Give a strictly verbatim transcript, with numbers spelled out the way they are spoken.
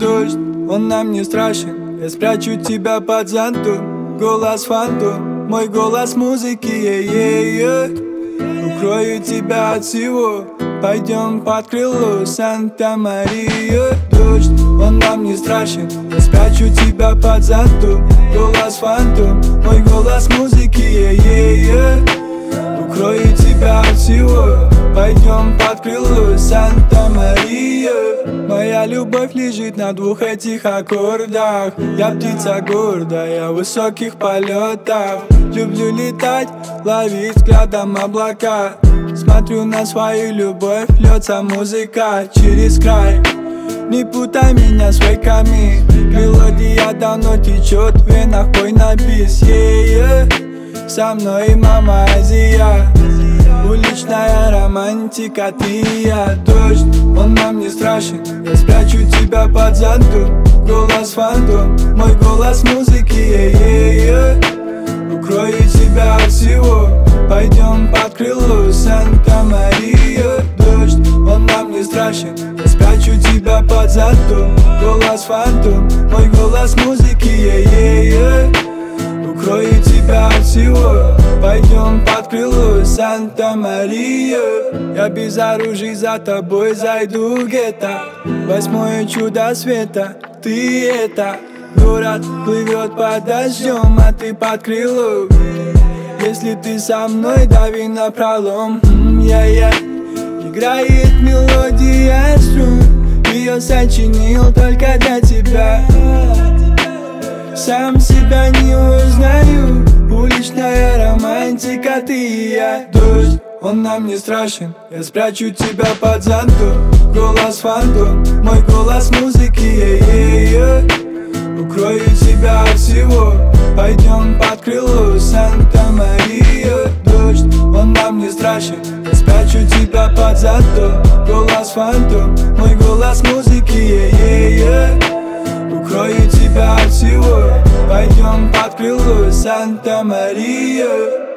Дождь, он нам не страшен, я спрячу тебя под зонтом. Голос фантом, мой голос музыки, е-е-е. Укрою тебя от всего, пойдем под крыло Санта-Мария. Дождь, он нам не страшен, я спрячу тебя под зонтом. Голос фантом, мой голос музыки, е-е-е. Укрою тебя от всего, пойдем под крыло Санта-Мария. Моя любовь лежит на двух этих аккордах. Я птица гордая в высоких полетах. Люблю летать, ловить взглядом облака. Смотрю на свою любовь, льется музыка через край. Не путай меня с фейками, мелодия давно течет в венах, пой на бис, yeah, yeah. Со мной мама Азия, уличная романтика, ты и я. Дождь, он нам не страшен, я спрячу тебя под зонтом. Голос фантом, мой голос музыки, е-е-е. Укрою тебя от всего, пойдем под крыло Санта-Мария. Дождь, он нам не страшен, я спрячу тебя под зонтом. Голос фантом, мой голос музыки, е-е-е. Укрою тебя от всего, пойдем под крыло Санта-Мария. Я без оружия за тобой зайду в гетто. Восьмое чудо света, ты это. Город плывет под дождем, а ты под крыло. Если ты со мной, дави на пролом. Я-я. Играет мелодия струн, ее сочинил только для тебя. Сам себя не узнаю, уличная романтика, ты и я. Дождь, он нам не страшен, я спрячу тебя под зонтом. Голос фантом, мой голос музыки, е-е-е. Укрою тебя от всего, пойдем под крыло Санта-Мария. Дождь, он нам не страшен, я спрячу тебя под зонтом. Голос фантом, мой голос музыки, е-е-е. Укрою тебя от всего, пойдем под крыло Санта-Мария.